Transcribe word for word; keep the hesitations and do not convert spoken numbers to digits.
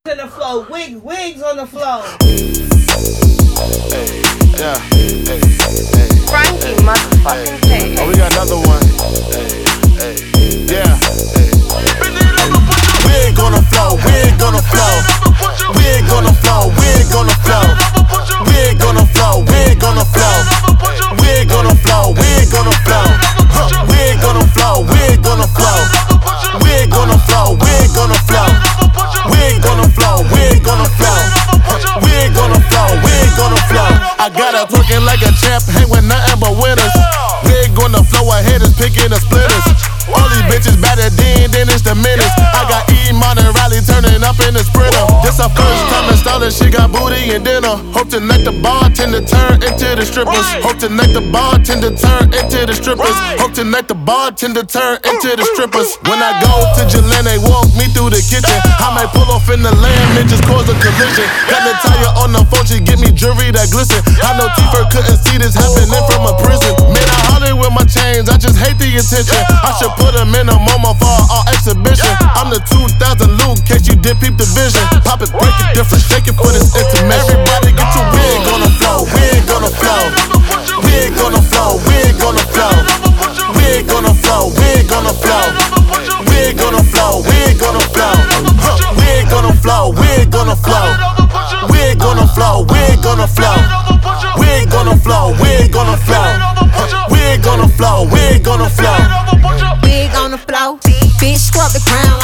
to the floor, wig, wigs on the floor. Hey, yeah, hey, hey, Frankie motherfucking K. Oh, we got another one. Hey, hey, yeah. Hey. Wig on the floor, wig on the floor, wig on the floor, wig on the floor, wig on the floor, wig on the floor, wig on the floor, wig on the floor, wig on the floor, wig on the floor, wig on the floor, wig on the floor, wig on the floor, wig on the floor, wig on the floor, wig on the floor. I got her twerking like a champ, hang with nothing but winners. Wig on the floor, her head is picking the splitters. All these bitches better than, then it's the minutes. I got E-Mon and Riley turning up in the Sprinter. This our first time installing, she got booty and dinner. Hope tonight the bartender turn into the strippers. Hope tonight the bartender turn into the strippers. Hope tonight the bartender turn into the strippers. When I go to Jelene, walk me through the kitchen. I might pull off in the lamb and just cause a collision. Got Natalia on the phone, she give me jewelry that glisten. I know T-Fur couldn't see this happening from a prison. Man, I hollered with my chains, I just hate the attention. I should put them in a MoMA for our exhibition. I'm the two thousand Luke, case you did peep the vision. Pop it, break it different, shake it for this intermission. Everybody get your wig on the floor, wig on the floor, wig on the floor, wig on the floor, wig on the floor, wig on the floor, wig on the floor, wig on the floor, wig on the floor, wig on the floor, wig on the floor, wig on the floor, wig on the floor, wig on the floor, wig on the floor, wig on the floor. Wig on the floor, bitch scrub the crown.